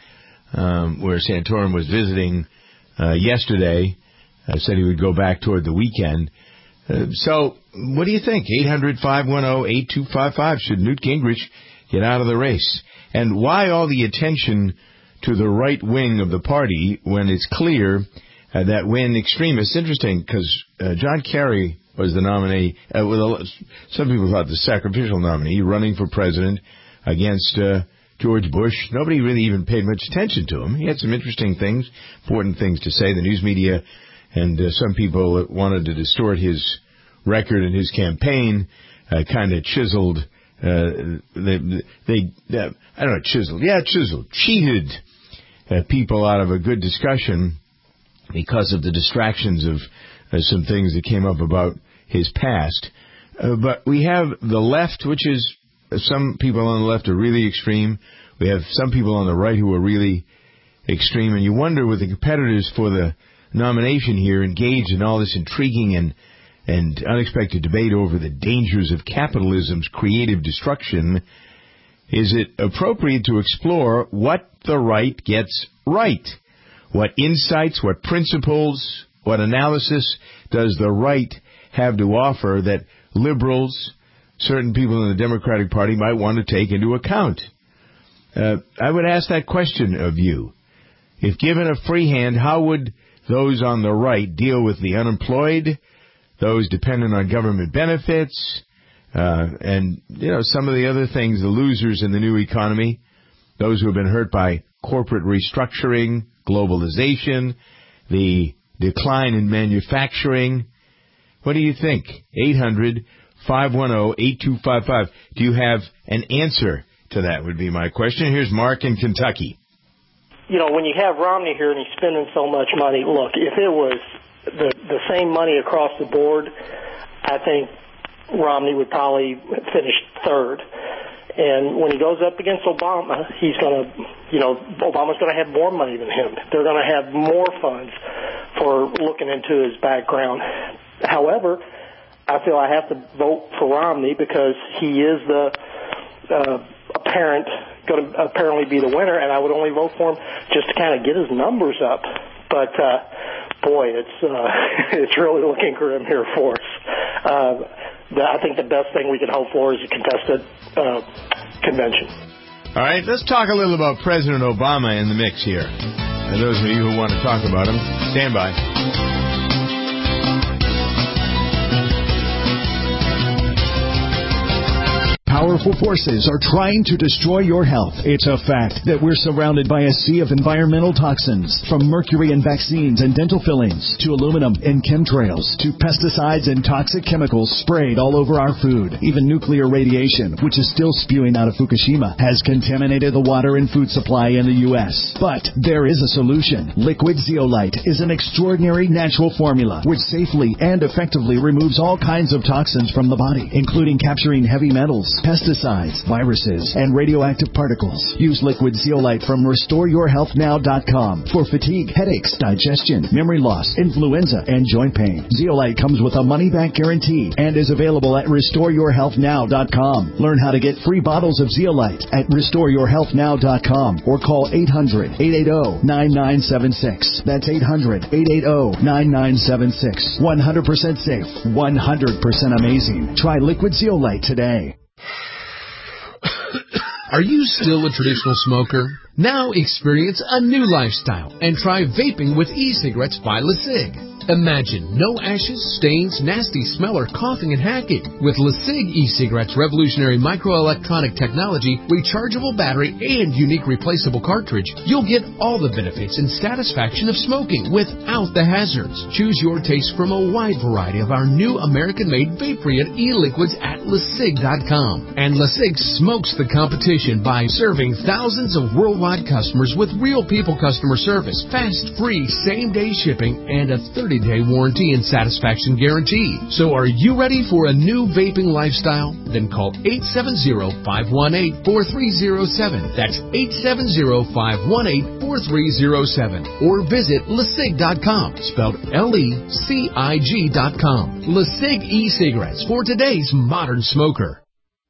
Um, where Santorum was visiting uh, yesterday, uh, said he would go back toward the weekend. Uh, so, what do you think? eight hundred, five one zero, eight two five five. Should Newt Gingrich get out of the race? And why all the attention to the right wing of the party when it's clear uh, that when extremists... Interesting, because uh, John Kerry was the nominee. Uh, well, some people thought the sacrificial nominee, running for president against... Uh, George Bush. Nobody really even paid much attention to him. He had some interesting things, important things to say. The news media and uh, some people that wanted to distort his record and his campaign uh, kind of chiseled, uh, they, they uh, I don't know, chiseled, yeah, chiseled, cheated uh, people out of a good discussion because of the distractions of uh, some things that came up about his past. Uh, but we have the left, which is some people on the left are really extreme. We have some people on the right who are really extreme. And you wonder, with the competitors for the nomination here engaged in all this intriguing and, and unexpected debate over the dangers of capitalism's creative destruction, is it appropriate to explore what the right gets right? What insights, what principles, what analysis does the right have to offer that liberals, certain people in the Democratic Party, might want to take into account? Uh, I would ask that question of you. If given a free hand, how would those on the right deal with the unemployed, those dependent on government benefits, uh, and, you know, some of the other things, the losers in the new economy, those who have been hurt by corporate restructuring, globalization, the decline in manufacturing? What do you think? eight hundred, five one zero, eight two five five. Do you have an answer to that, would be my question. Here's Mark in Kentucky. You know, when you have Romney here and he's spending so much money, look, if it was the the same money across the board, I think Romney would probably finish third. And when he goes up against Obama, he's going to, you know, Obama's going to have more money than him. They're going to have more funds for looking into his background. However, I feel I have to vote for Romney because he is the uh, apparent going to apparently be the winner, and I would only vote for him just to kind of get his numbers up. But uh, boy, it's uh, it's really looking grim here for us. uh, the, I think the best thing we can hope for is a contested uh, convention. All right, let's talk a little about President Obama in the mix here. And those of you who want to talk about him, stand by. Powerful forces are trying to destroy your health. It's a fact that we're surrounded by a sea of environmental toxins, from mercury in vaccines and dental fillings, to aluminum in chemtrails, to pesticides and toxic chemicals sprayed all over our food. Even nuclear radiation, which is still spewing out of Fukushima, has contaminated the water and food supply in the U S. But there is a solution. Liquid Zeolite is an extraordinary natural formula which safely and effectively removes all kinds of toxins from the body, including capturing heavy metals, pesticides, viruses, and radioactive particles. Use Liquid Zeolite from restore your health now dot com for fatigue, headaches, digestion, memory loss, influenza, and joint pain. Zeolite comes with a money-back guarantee and is available at restore your health now dot com. Learn how to get free bottles of Zeolite at restore your health now dot com or call eight hundred, eight eight zero, nine nine seven six. That's eight hundred, eight eight zero, nine nine seven six. one hundred percent safe, one hundred percent amazing. Try Liquid Zeolite today. Are you still a traditional smoker? Now experience a new lifestyle and try vaping with e-cigarettes by LeSig. Imagine no ashes, stains, nasty smell, or coughing and hacking. With LeSig e-cigarettes' revolutionary microelectronic technology, rechargeable battery, and unique replaceable cartridge, you'll get all the benefits and satisfaction of smoking without the hazards. Choose your taste from a wide variety of our new American-made vape-free e-liquids at LeSig dot com. And LeSig smokes the competition by serving thousands of worldwide customers with real people customer service, fast, free, same-day shipping, and a thirty day warranty and satisfaction guarantee. So are you ready for a new vaping lifestyle? Then call eight seven zero, five one eight, four three zero seven. That's eight seven zero, five one eight, four three zero seven. Or visit LeSig dot com, spelled L E C I G dot com. LeSig e-cigarettes for today's modern smoker.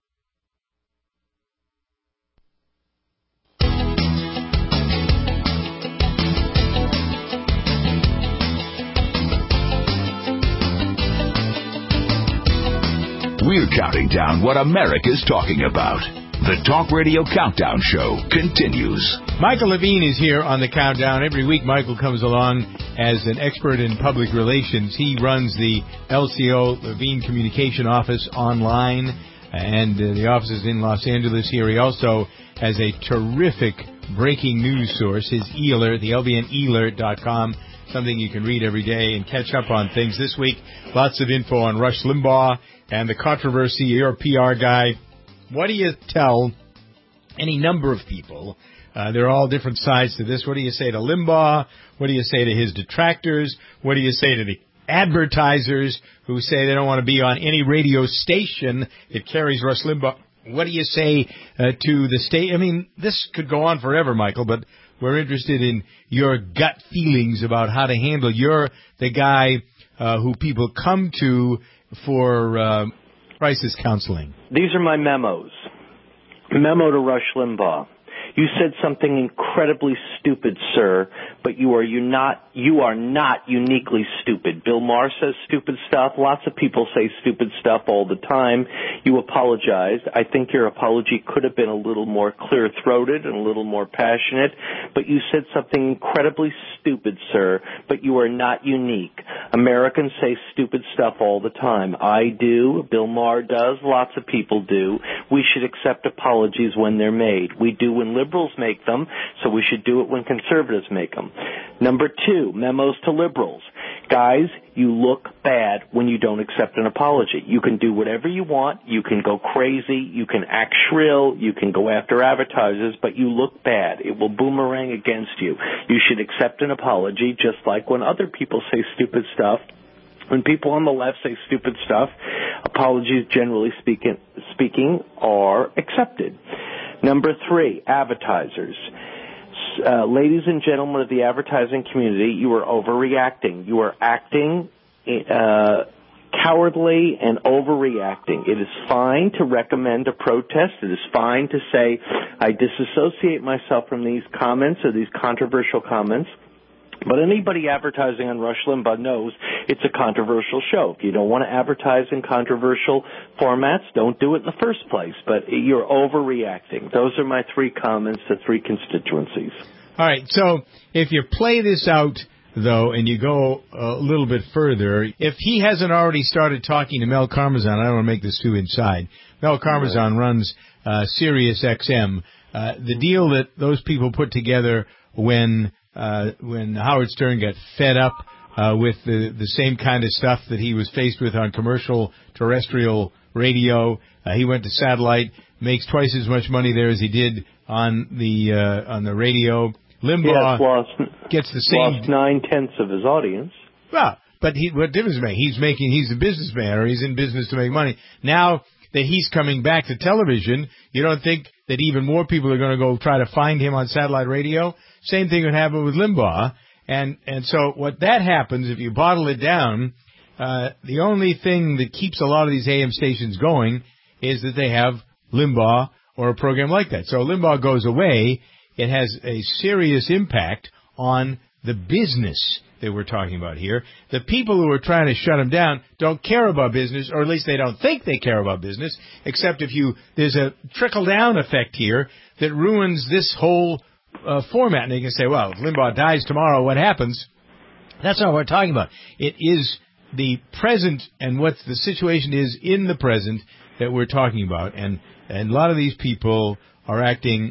We're counting down what America's talking about. The Talk Radio Countdown Show continues. Michael Levine is here on the Countdown. Every week, Michael comes along as an expert in public relations. He runs the L C O Levine Communication Office online, and uh, the office is in Los Angeles here. He also has a terrific breaking news source, his e-alert, the L V N e alert dot com, something you can read every day and catch up on things. This week, lots of info on Rush Limbaugh and the controversy. You're a P R guy. What do you tell any number of people? Uh, there are all different sides to this. What do you say to Limbaugh? What do you say to his detractors? What do you say to the advertisers who say they don't want to be on any radio station that carries Rush Limbaugh? What do you say uh, to the state? I mean, this could go on forever, Michael, but we're interested in your gut feelings about how to handle. You're the guy uh, who people come to for uh, crisis counseling. These are my memos. Memo to Rush Limbaugh. You said something incredibly stupid, sir, but you are you not you are not uniquely stupid. Bill Maher says stupid stuff. Lots of people say stupid stuff all the time. You apologized. I think your apology could have been a little more clear-throated and a little more passionate, but you said something incredibly stupid, sir, but you are not unique. Americans say stupid stuff all the time. I do. Bill Maher does. Lots of people do. We should accept apologies when they're made. We do when liberals make them, so we should do it when conservatives make them. Number two, memos to liberals. Guys, you look bad when you don't accept an apology. You can do whatever you want. You can go crazy. You can act shrill. You can go after advertisers, but you look bad. It will boomerang against you. You should accept an apology, just like when other people say stupid stuff. When people on the left say stupid stuff, apologies, generally speaking, speaking are accepted. Number three, advertisers. Uh, ladies and gentlemen of the advertising community, you are overreacting. You are acting uh, cowardly and overreacting. It is fine to recommend a protest. It is fine to say, I disassociate myself from these comments or these controversial comments. But anybody advertising on Rush Limbaugh knows it's a controversial show. If you don't want to advertise in controversial formats, don't do it in the first place. But you're overreacting. Those are my three comments to three constituencies. All right, so if you play this out, though, and you go a little bit further, if he hasn't already started talking to Mel Karmazin, I don't want to make this too inside. Mel Karmazin right. runs uh, Sirius X M. Uh, the deal that those people put together when uh, when Howard Stern got fed up uh, with the, the same kind of stuff that he was faced with on commercial terrestrial radio, uh, he went to satellite, makes twice as much money there as he did on the uh, on the radio. Limbaugh yes, lost, gets the same lost nine tenths of his audience. Well, but he, what difference does it make? He's making, he's a businessman, or he's in business to make money. Now that he's coming back to television, you don't think that even more people are going to go try to find him on satellite radio? Same thing would happen with Limbaugh. And, and so what that happens, if you bottle it down, uh, the only thing that keeps a lot of these A M stations going is that they have Limbaugh or a program like that. So Limbaugh goes away. It has a serious impact on the business that we're talking about here. The people who are trying to shut him down don't care about business, or at least they don't think they care about business, except if you, there's a trickle-down effect here that ruins this whole uh, format. And they can say, well, if Limbaugh dies tomorrow, what happens? That's not what we're talking about. It is the present and what the situation is in the present that we're talking about. And, and a lot of these people are acting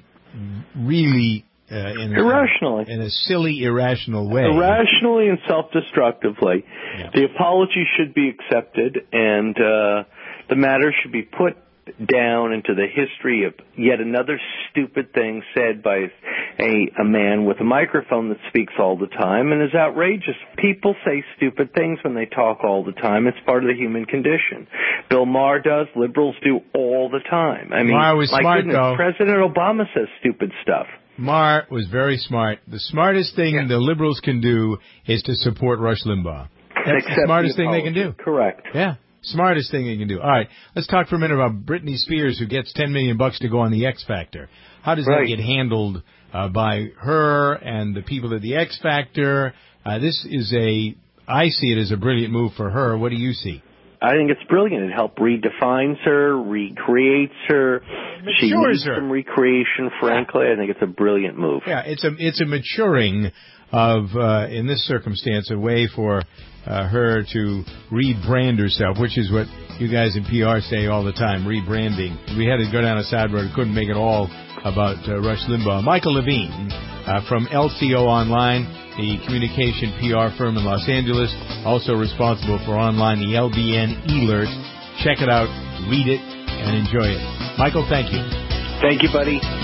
really uh, in, irrationally, a, in a silly, irrational way. Irrationally and self-destructively. Yeah. The apology should be accepted, and uh, the matter should be put down into the history of yet another stupid thing said by a, a man with a microphone that speaks all the time and is outrageous. People say stupid things when they talk all the time. It's part of the human condition. Bill Maher does. Liberals do all the time. I mean, Maher was my smart, goodness, though. President Obama says stupid stuff. Maher was very smart. The smartest thing yeah. the liberals can do is to support Rush Limbaugh. That's Except the smartest the thing they can do. Correct. Yeah. Smartest thing they can do. All right, let's talk for a minute about Britney Spears, who gets ten million bucks to go on the X Factor. How does right. that get handled uh, by her and the people at the X Factor? Uh, this is a, I see it as a brilliant move for her. What do you see? I think it's brilliant. It helped redefines her, recreates her. She needs her. some recreation, frankly. I think it's a brilliant move. Yeah, it's a it's a maturing of, uh, in this circumstance, a way for uh, her to rebrand herself, which is what you guys in P R say all the time, rebranding. We had to go down a side road. Couldn't make it all about uh, Rush Limbaugh. Michael Levine uh, from L C O Online, the communication P R firm in Los Angeles, also responsible for online, the L B N eAlert. Check it out, read it, and enjoy it. Michael, thank you. Thank you, buddy.